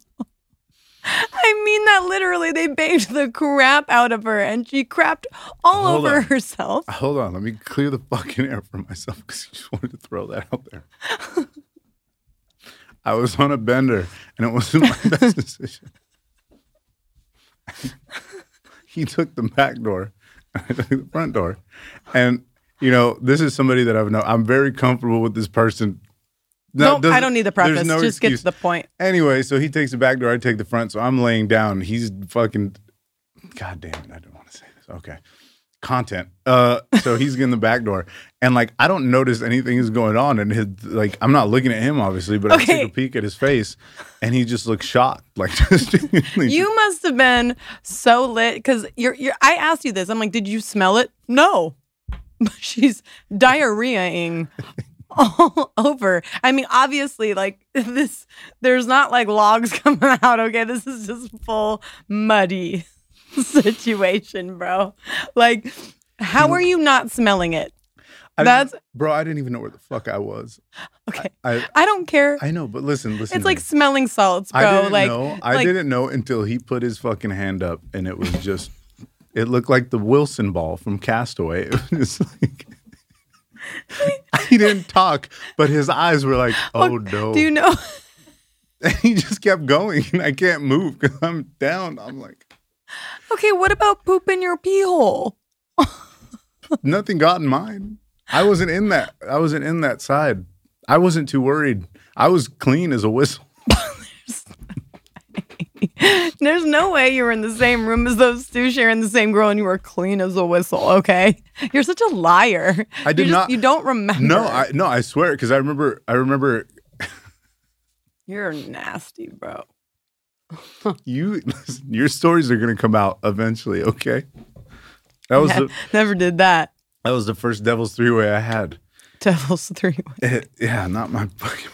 I mean that literally. They banged the crap out of her and she crapped all Hold over on. herself. Hold on. Let me clear the fucking air for myself because you just wanted to throw that out there. I was on a bender and it wasn't my best decision. He took the back door and I took the front door. And, you know, this is somebody that I've known. I'm very comfortable with this person. No, doesn't- I don't need the there's preface. no Just get excuse. to the point. Anyway, so he takes the back door, I take the front, so I'm laying down. He's fucking, God damn it, I don't want to say this. Okay. Content. Uh, so he's getting the back door, and like I don't notice anything is going on, and his like I'm not looking at him obviously, but I Okay. take a peek at his face, and he just looks shocked, like just You must have been so lit because you're, you're. I asked you this. I'm like, did you smell it? No. She's diarrheaing all over. I mean, obviously, like this. There's not like logs coming out. Okay, this is just full muddy situation, bro. Like, how are you not smelling it? I That's didn't- bro. I didn't even know where the fuck I was. okay. I I don't care. I know, but listen, listen. It's to like me. smelling salts, bro. I didn't like, know. I like, didn't know until he put his fucking hand up, and it was just. It looked like the Wilson ball from Castaway. It was just like. He didn't talk, but his eyes were like, "Oh no!" Do you know? And he just kept going, and I can't move because I'm down. I'm like, Okay, what about poop in your pee hole? nothing got in mine. I wasn't in that. I wasn't in that side. I wasn't too worried. I was clean as a whistle. There's no way you were in the same room as those two sharing the same girl and you were clean as a whistle, okay? You're such a liar. I did you not- You don't remember. No, I no, I swear, because I remember. I remember You're nasty, bro. you. Listen, your stories are gonna come out eventually. Okay. That was the, Never did that. that was the first Devil's Three Way I had. Devil's three. It- yeah, not my fucking.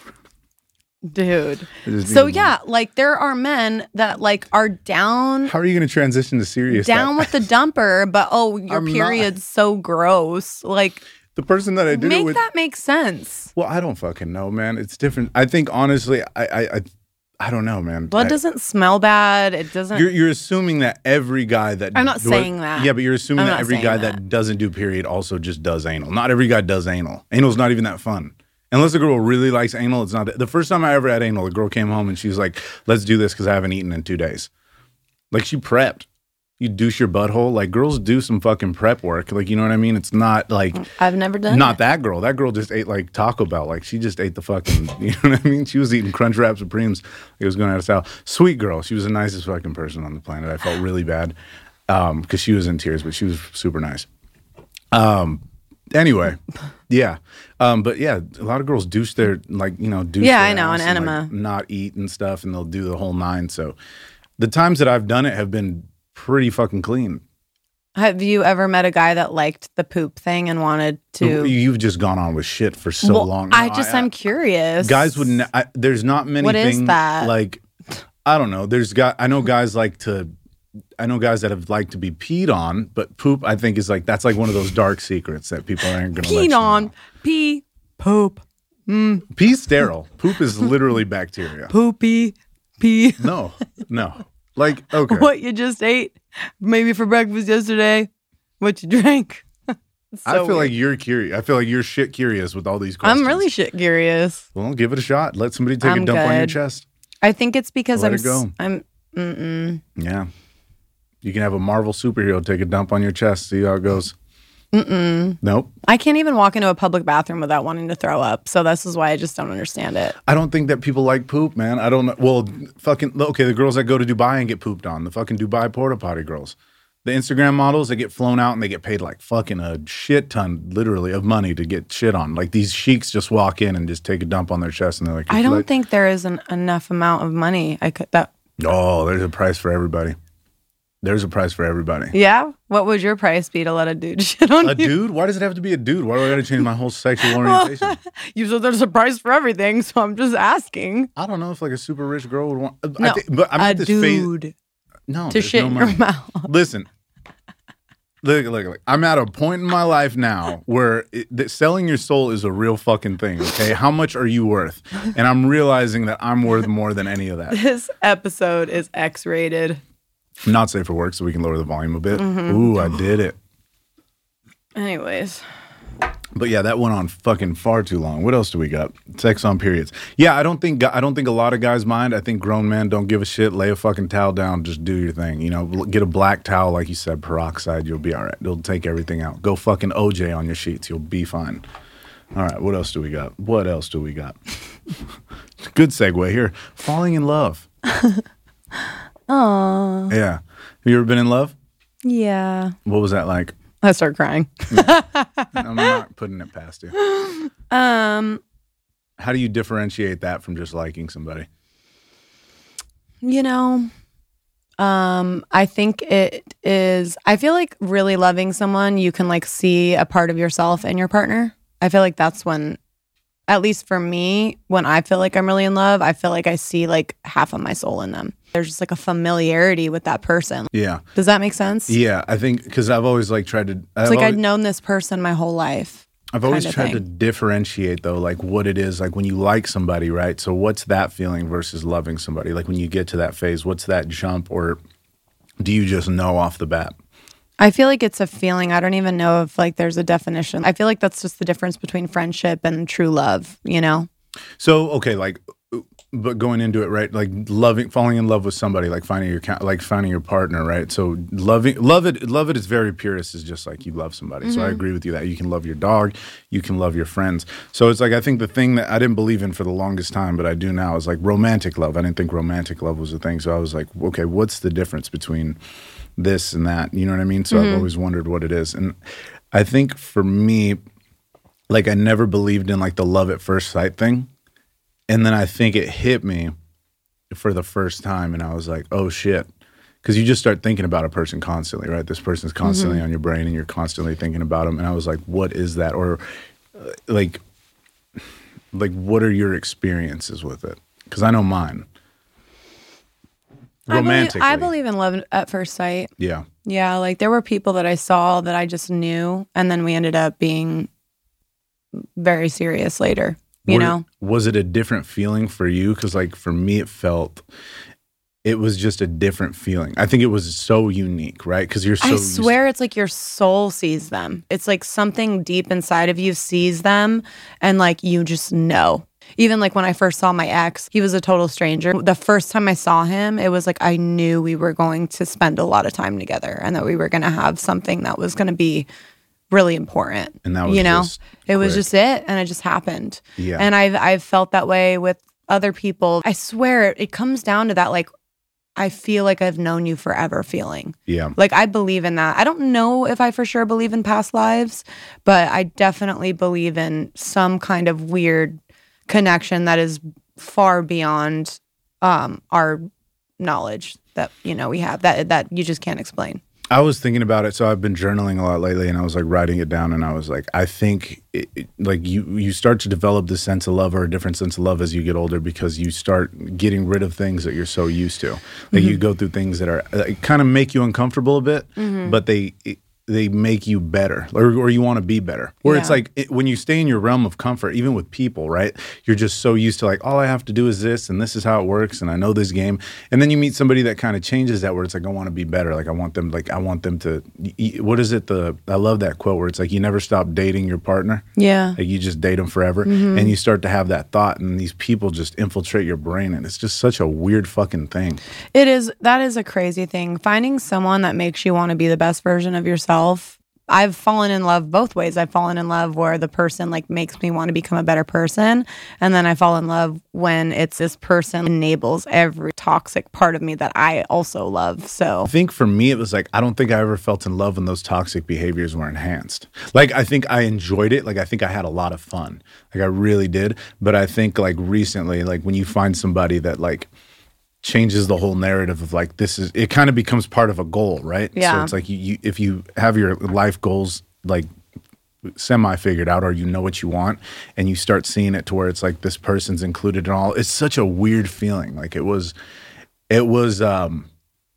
Dude. I just So needed yeah, like there are men that like are down How are you gonna transition to serious? down that- with the dumper, but oh, your I'm not. period's so gross. Like the person that I did it make with. that make sense. Well, I don't fucking know, man. It's different. I think honestly, I I I, I don't know, man. Blood I- doesn't smell bad. It doesn't You're you're assuming that every guy that I'm not do- saying that. Yeah, but you're assuming I'm that not every saying guy that. that. doesn't do period also just does anal. Not every guy does anal. Anal's not even that fun. Unless a girl really likes anal, it's not. The first time I ever had anal, the girl came home and she was like, "Let's do this because I haven't eaten in two days." Like she prepped. You douche your butthole. Like girls do some fucking prep work. Like you know what I mean? It's not like I've never done not it. that girl. That girl just ate like Taco Bell. Like she just ate the fucking. You know what I mean? She was eating Crunchwrap Supremes. It was going out of style. Sweet girl. She was the nicest fucking person on the planet. I felt really bad um, because she was in tears, but she was super nice. Um. Anyway, yeah. Um. But yeah, a lot of girls douche their like you know douche. Yeah, their I know, ass an and, like, enema. not eat and stuff, and they'll do the whole nine. So the times that I've done it have been pretty fucking clean. Have you ever met a guy that liked the poop thing and wanted to? You've just gone on with shit for so Well, long. I No, just, I'm curious. Guys would. Ne- I, there's not many. What is things, that? Like, I don't know. There's guy. I know guys like to. I know guys that have liked to be peed on, but poop. I think is like that's like one of those dark secrets that people aren't going to let peed you on, know. pee, poop, Pee's sterile. Poop is literally bacteria. poopy, pee. No, no. Like okay. What you just ate, maybe for breakfast yesterday, what you drank. It's I so feel weird. like you're curious. I feel like you're shit curious with all these questions. I'm really shit curious. Well, give it a shot. Let somebody take I'm a dump on your good. chest. I think it's because Let I'm. it go. s- I'm. Mm-mm. Yeah. You can have a Marvel superhero take a dump on your chest. See how it goes. Mm-mm. Nope. I can't even walk into a public bathroom without wanting to throw up. So this is why I just don't understand it. I don't think that people like poop, man. I don't know. Well, fucking, okay, the girls that go to Dubai and get pooped on, the fucking Dubai porta potty girls. The Instagram models, they get flown out and they get paid like fucking a shit ton, literally, of money to get shit on. Like these sheiks just walk in and just take a dump on their chest and they're like, I don't like, think there is an enough amount of money I could that oh, there's a price for everybody. There's a price for everybody. Yeah? What would your price be to let a dude shit on A you? dude? Why does it have to be a dude? Why do I got to change my whole sexual orientation? You said there's a price for everything, so I'm just asking. I don't know if like a super rich girl would want. No, I think, but I'm a at this phase. dude No, to shit no in your money. mouth. Listen, look, look, look. I'm at a point in my life now where it, that selling your soul is a real fucking thing. Okay, how much are you worth? And I'm realizing that I'm worth more than any of that. This episode is X-rated. Not safe for work, so we can lower the volume a bit. Mm-hmm. Ooh, I did it. Anyways. But yeah, that went on fucking far too long. What else do we got? Sex on periods. Yeah, I don't think I don't think a lot of guys mind. I think grown men don't give a shit. Lay a fucking towel down, just do your thing. You know, get a black towel, like you said, peroxide. You'll be all right. It'll take everything out. Go fucking O J on your sheets. You'll be fine. All right, what else do we got? What else do we got? Good segue here. Falling in love. Aww. Yeah. Have you ever been in love? Yeah. What was that like? I start crying. I'm not putting it past you. Um, How do you differentiate that from just liking somebody? you know, um, I think it is, I feel like really loving someone, you can like see a part of yourself in your partner. I feel like that's when, at least for me, when I feel like I'm really in love, I feel like I see like half of my soul in them. There's just like a familiarity with that person. Yeah. Does that make sense? Yeah, I think because I've always like tried to. I've It's like always, I'd known this person my whole life. I've always kind of tried thing. to differentiate though, like what it is, like when you like somebody, right? So what's that feeling versus loving somebody? Like when you get to that phase, what's that jump, or do you just know off the bat? I feel like it's a feeling. I don't even know if like there's a definition. I feel like that's just the difference between friendship and true love, you know? So okay, like, but going into it, right? Like loving, falling in love with somebody, like finding your, ca- like finding your partner, right? So loving, love it, love it. It's very purest. Is just like you love somebody. Mm-hmm. So I agree with you that you can love your dog, you can love your friends. So it's like I think the thing that I didn't believe in for the longest time, but I do now, is like romantic love. I didn't think romantic love was a thing. So I was like, okay, what's the difference between this and that? You know what I mean? So Mm-hmm. I've always wondered what it is, and I think for me, like I never believed in like the love at first sight thing. And then I think it hit me for the first time, and I was like, oh shit. Because you just start thinking about a person constantly, right? This person's constantly Mm-hmm. on your brain, and you're constantly thinking about them. And I was like, what is that? Or uh, like, like what are your experiences with it? Because I know mine. I believe, Romantically. I believe in love at first sight. Yeah. Yeah, like there were people that I saw that I just knew, and then we ended up being very serious later. You Were- know? Was it a different feeling for you? Because like for me, it felt, it was just a different feeling. I think it was so unique, right? Because you're so I used to- swear it's like your soul sees them. It's like something deep inside of you sees them, and like you just know. Even like when I first saw my ex, he was a total stranger. The first time I saw him, it was like I knew we were going to spend a lot of time together, and that we were going to have something that was going to be really important. And that was you know, just it was quick. just it, and it just happened. Yeah. And I've I've felt that way with other people. I swear it, it comes down to that, like, I feel like I've known you forever feeling. Yeah. Like I believe in that. I don't know if I for sure believe in past lives, but I definitely believe in some kind of weird connection that is far beyond um, our knowledge that, you know, we have that that you just can't explain. I was thinking about it. So I've been journaling a lot lately, and I was like writing it down, and I was like, I think it, it- like you, you start to develop this sense of love, or a different sense of love as you get older, because you start getting rid of things that you're so used to. Like you go through things that are like, kind of make you uncomfortable a bit, but they, they make you better, or, or you want to be better. Where it's Yeah. like it, when you stay in your realm of comfort, even with people, right? You're just so used to like, all I have to do is this, and this is how it works, and I know this game. And then you meet somebody that kind of changes that, where it's like, I want to be better. Like I want them, like I want them to. y- y- What is it? The I love that quote where it's like, you never stop dating your partner. Yeah. Like you just date them forever, and you start to have that thought, and these people just infiltrate your brain, and it's just such a weird fucking thing. It is, that is a crazy thing. Finding someone that makes you want to be the best version of yourself. I've fallen in love both ways. I've fallen in love where the person like makes me want to become a better person. And then I fall in love when it's this person enables every toxic part of me that I also love. So I think for me, it was like, I don't think I ever felt in love when those toxic behaviors were enhanced. Like, I think I enjoyed it. Like, I think I had a lot of fun. Like, I really did. But I think, like, recently, like, when you find somebody that, like, changes the whole narrative of like, this is, it kind of becomes part of a goal, right? Yeah. So it's like you, you if you have your life goals like semi figured out, or you know what you want, and you start seeing it to where it's like this person's included in all, it's such a weird feeling. Like it was, it was, um,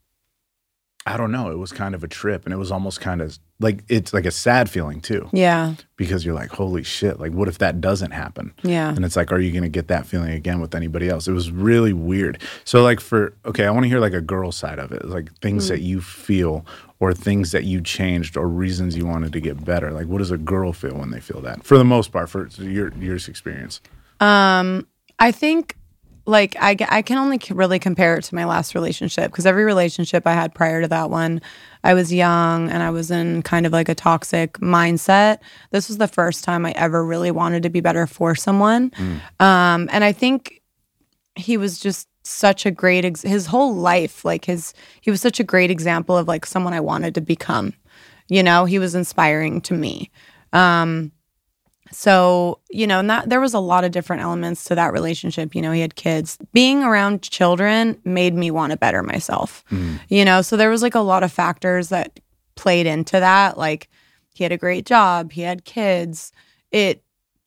I don't know. It was kind of a trip, and it was almost kind of like, it's like a sad feeling too. Yeah. Because you're like, holy shit, like what if that doesn't happen? Yeah. And it's like, are you going to get that feeling again with anybody else? It was really weird. So like for, okay, I want to hear like a girl side of it, like things mm. that you feel, or things that you changed, or reasons you wanted to get better. Like what does a girl feel when they feel that, for the most part, for your your experience? Um, I think like I, I can only really compare it to my last relationship, because every relationship I had prior to that one, I was young and I was in kind of like a toxic mindset. This was the first time I ever really wanted to be better for someone. Mm. Um, and I think he was just such a great, ex- his whole life, like his, he was such a great example of like someone I wanted to become. You know, he was inspiring to me. Um, So, you know, and that, there was a lot of different elements to that relationship. You know, he had kids. Being around children made me want to better myself, mm. you know? So there was like a lot of factors that played into that. Like he had a great job. He had kids. It,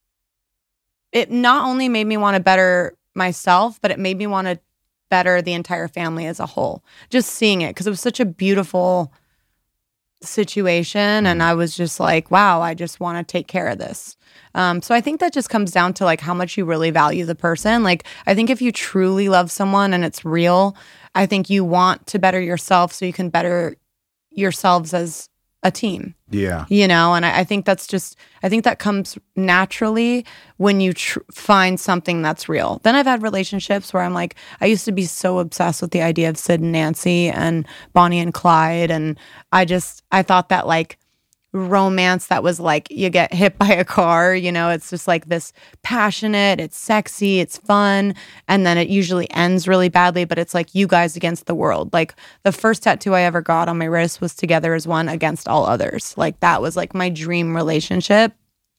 it not only made me want to better myself, but it made me want to better the entire family as a whole. Just seeing it, because it was such a beautiful situation, and I was just like, wow, I just want to take care of this. Um, so I think that just comes down to like how much you really value the person. Like I think if you truly love someone and it's real, I think you want to better yourself so you can better yourselves as a team. Yeah. You know, and I, I think that's just, I think that comes naturally when you tr- find something that's real. Then I've had relationships where I'm like, I used to be so obsessed with the idea of Sid and Nancy and Bonnie and Clyde. And I just, I thought that like romance that was like, you get hit by a car, you know, it's just like this passionate, it's sexy, it's fun. And then it usually ends really badly, but it's like you guys against the world. Like the first tattoo I ever got on my wrist was together as one against all others. Like that was like my dream relationship.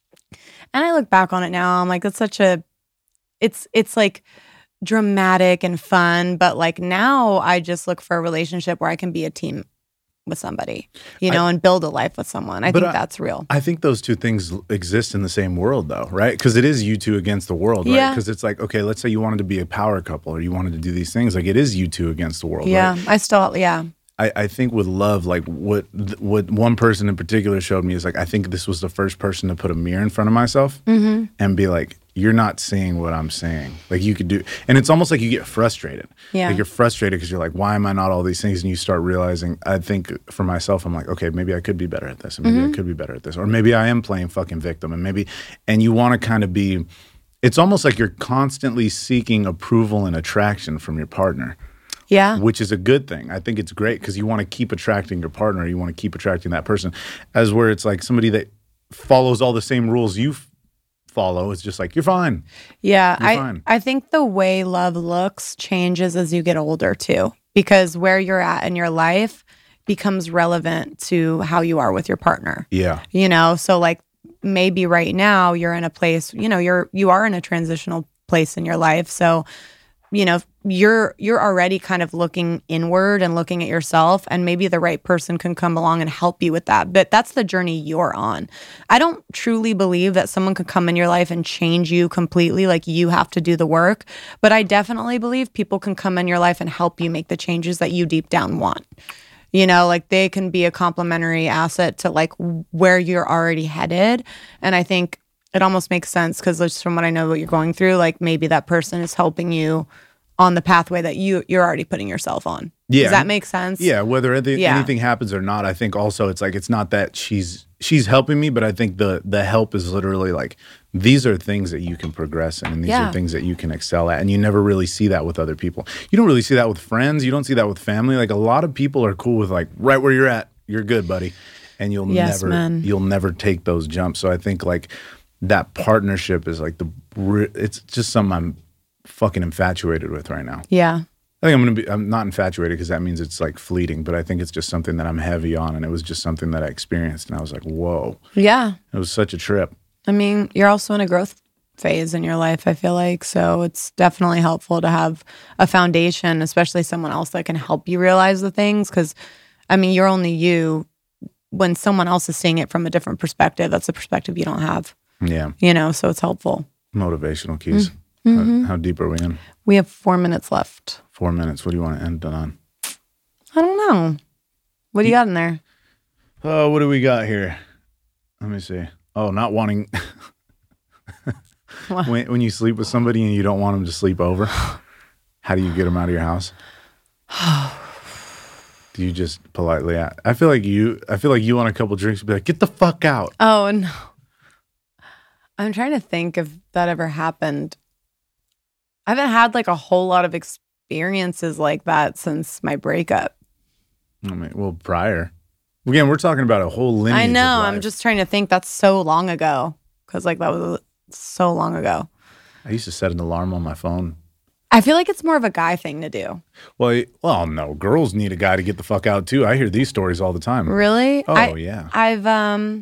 And I look back on it now, I'm like, that's such a, it's, it's like dramatic and fun. But like now I just look for a relationship where I can be a team with somebody, you know, I, and build a life with someone. I think I, that's real. I think those two things exist in the same world though, right? Because it is you two against the world, right? Yeah. Because it's like, okay, let's say you wanted to be a power couple, or you wanted to do these things. Like it is you two against the world, yeah, right? I still, yeah. I, I think with love, like what what one person in particular showed me is like, I think this was the first person to put a mirror in front of myself mm-hmm. and be like, you're not seeing what I'm saying. Like you could do, and it's almost like you get frustrated. Yeah. Like you're frustrated because you're like, why am I not all these things? And you start realizing, I think for myself, I'm like, okay, maybe I could be better at this, and maybe mm-hmm. I could be better at this, or maybe I am playing fucking victim, and maybe, and you want to kind of be, it's almost like you're constantly seeking approval and attraction from your partner. Yeah. Which is a good thing. I think it's great because you want to keep attracting your partner. You want to keep attracting that person. As where it's like somebody that follows all the same rules you f- follow. It's just like, you're fine. Yeah. You're I, fine. I think the way love looks changes as you get older too, because where you're at in your life becomes relevant to how you are with your partner. Yeah. You know, so like maybe right now you're in a place, you know, you're, you are in a transitional place in your life. So, you know, you're you're already kind of looking inward and looking at yourself, and maybe the right person can come along and help you with that. But that's the journey you're on. I don't truly believe that someone could come in your life and change you completely. Like you have to do the work. But I definitely believe people can come in your life and help you make the changes that you deep down want. You know, like they can be a complementary asset to like where you're already headed. And I think it almost makes sense because just from what I know what you're going through, like maybe that person is helping you on the pathway that you, you're already putting yourself on. Yeah. Does that make sense? Yeah. Whether anything, yeah. anything happens or not, I think also it's like, it's not that she's she's helping me, but I think the the help is literally like, these are things that you can progress in, and these yeah. are things that you can excel at. And you never really see that with other people. You don't really see that with friends. You don't see that with family. Like a lot of people are cool with like, right where you're at, you're good, buddy. And you'll yes, never, man. you'll never take those jumps. So I think like that partnership is like the, it's just something I'm fucking infatuated with right now. Yeah. I think I'm going to be, I'm not infatuated because that means it's like fleeting, but I think it's just something that I'm heavy on. And it was just something that I experienced. And I was like, whoa. Yeah. It was such a trip. I mean, you're also in a growth phase in your life, I feel like. So it's definitely helpful to have a foundation, especially someone else that can help you realize the things. Because, I mean, you're only you. When someone else is seeing it from a different perspective, that's a perspective you don't have. Yeah. You know, so it's helpful. Motivational keys. Mm-hmm. How, how deep are we in? We have four minutes left. Four minutes. What do you want to end it on? I don't know. What do you got in there? Oh, what do we got here? Let me see. Oh, not wanting... when, when you sleep with somebody and you don't want them to sleep over, how do you get them out of your house? Do you just politely ask? I feel like you, I feel like you on a couple drinks would be like, get the fuck out. Oh, no. I'm trying to think if that ever happened. I haven't had like a whole lot of experiences like that since my breakup. I mean, well, prior. Again, we're talking about a whole lineage. I know. Of life. I'm just trying to think. That's so long ago. Because like that was so long ago. I used to set an alarm on my phone. I feel like it's more of a guy thing to do. Well, well, no. Girls need a guy to get the fuck out too. I hear these stories all the time. Really? Oh, I, yeah. I've, um,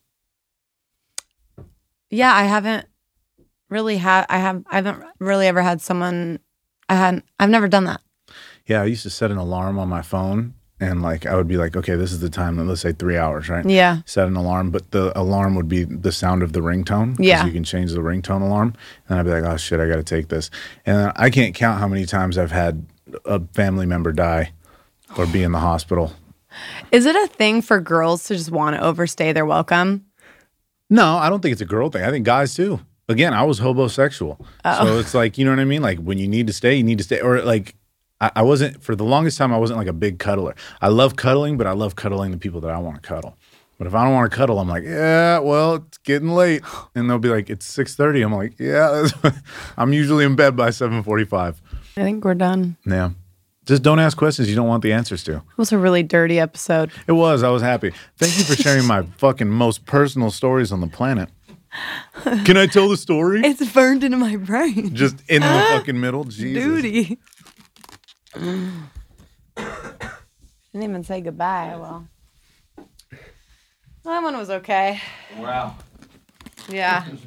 yeah, I haven't really had, I have, I haven't really ever had someone, I hadn't, I've never done that. Yeah, I used to set an alarm on my phone. And like, I would be like, okay, this is the time, let's say three hours, right? Yeah. Set an alarm, but the alarm would be the sound of the ringtone. Yeah. You can change the ringtone alarm. And I'd be like, oh shit, I got to take this. And I can't count how many times I've had a family member die or be in the hospital. Is it a thing for girls to just want to overstay their welcome? No, I don't think it's a girl thing. I think guys too. Again, I was homosexual. Oh. So it's like, you know what I mean? Like when you need to stay, you need to stay. Or like, I, I wasn't, for the longest time, I wasn't like a big cuddler. I love cuddling, but I love cuddling the people that I want to cuddle. But if I don't want to cuddle, I'm like, yeah, well, it's getting late. And they'll be like, it's six thirty. I'm like, yeah, that's I'm usually in bed by seven forty-five. I think we're done. Yeah. Just don't ask questions you don't want the answers to. It was a really dirty episode. It was. I was happy. Thank you for sharing my fucking most personal stories on the planet. Can I tell the story? It's burned into my brain. Just in the fucking middle? Jesus. Duty. Didn't even say goodbye. Well, that one was okay. Wow. Yeah.